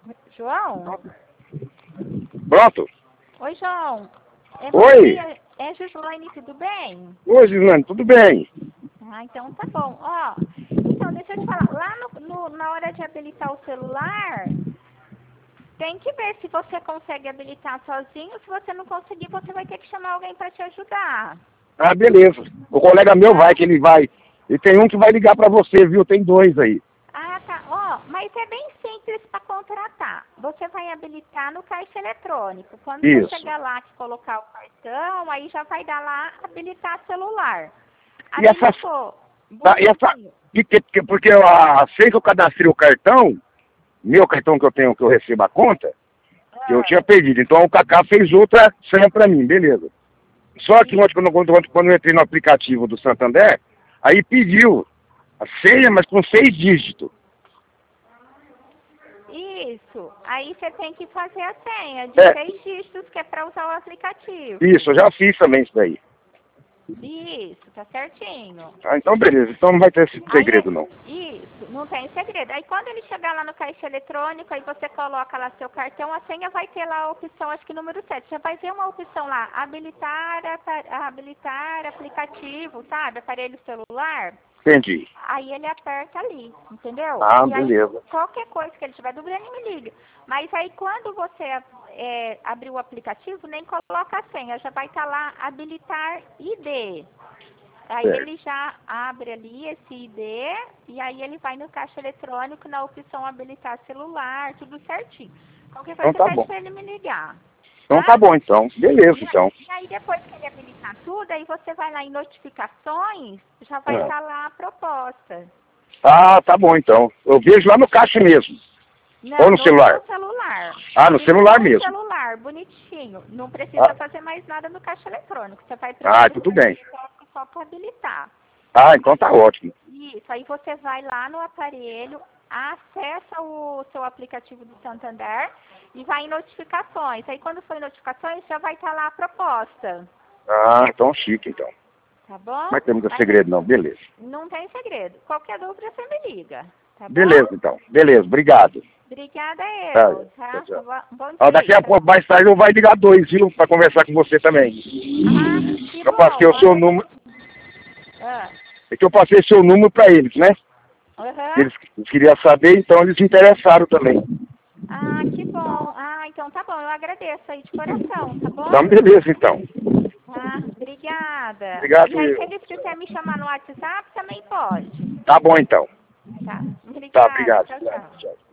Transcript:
João? Pronto? Oi, João. Oi. É Gislaine, tudo bem? Oi, Gislaine, tudo bem? Ah, então tá bom. Ó, então deixa eu te falar. Lá na hora de habilitar o celular, tem que ver se você consegue habilitar sozinho. Se você não conseguir, você vai ter que chamar alguém para te ajudar. Ah, beleza. O colega meu vai, que ele vai. E tem um que vai ligar pra você, viu? Tem dois aí. Ah, tá. Ó, mas é bem simples para contratar. Você vai habilitar no caixa eletrônico. Quando Isso. você chegar lá que colocar o cartão, aí já vai dar lá habilitar celular. E essa... Habilitou. Tá, e essa... Bonitinho. Porque eu, assim que eu cadastrei o cartão, meu cartão que eu tenho, que eu recebo a conta, eu tinha perdido. Então o Cacá fez outra senha pra mim, beleza. Só que ontem, quando eu entrei no aplicativo do Santander, aí pediu a senha, mas com 6 dígitos. Isso. Aí você tem que fazer a senha de 6 dígitos, que é para usar o aplicativo. Isso, eu já fiz também isso daí. Isso, tá certinho. Ah, então beleza. Então não vai ter esse segredo, não. Isso, não tem segredo. Aí quando ele chegar lá no caixa eletrônico, aí você coloca lá seu cartão, a senha vai ter lá a opção, acho que número 7. Já vai ver uma opção lá, habilitar aplicativo, sabe? Aparelho celular. Entendi. Aí ele aperta ali, entendeu? Ah, e aí, beleza. qualquer coisa que ele tiver dúvida, ele me liga. Mas aí quando você abrir o aplicativo, nem coloca a senha, já vai estar lá habilitar ID. Aí Certo. ele já abre ali esse ID e aí ele vai no caixa eletrônico na opção habilitar celular, tudo certinho. Qualquer coisa Então você tá pede bom. pra ele me ligar. Então tá bom, então. Beleza, então. E aí depois que ele habilitar tudo, aí você vai lá em notificações, já vai estar lá a proposta. Ah, tá bom, então. Eu vejo lá no caixa mesmo. Não, Ou no celular? No celular. Ah, no celular mesmo. No celular, bonitinho. Não precisa fazer mais nada no caixa eletrônico. Você vai tudo bem. só para habilitar. Ah, então tá ótimo. Isso, aí você vai lá no aparelho, acessa o seu aplicativo do Santander e vai em notificações. Aí quando for em notificações, já vai estar lá a proposta. Ah, então chique, então. Tá bom? Mas tem muito segredo, não. Beleza. Não tem segredo. Qualquer dúvida, você me liga. Tá bom? Beleza, então. Beleza, obrigado. Obrigada eu, Tchau, tchau. Bom dia. Daqui a pouco, mais tarde, eu vou ligar 2, viu? Pra conversar com você também. Ah, que Eu passei o seu número. É que eu passei seu número pra eles, né? Eles queriam saber, então eles se interessaram também. Ah, que bom. Ah, então tá bom. Eu agradeço aí de coração, tá bom? Então, beleza, então. Ah, obrigada. Obrigado, E aí, eu. se eles quiserem me chamar no WhatsApp, também pode. Tá bom, então. Tá. Obrigada. Tá, obrigado. Tchau, tchau. Tchau.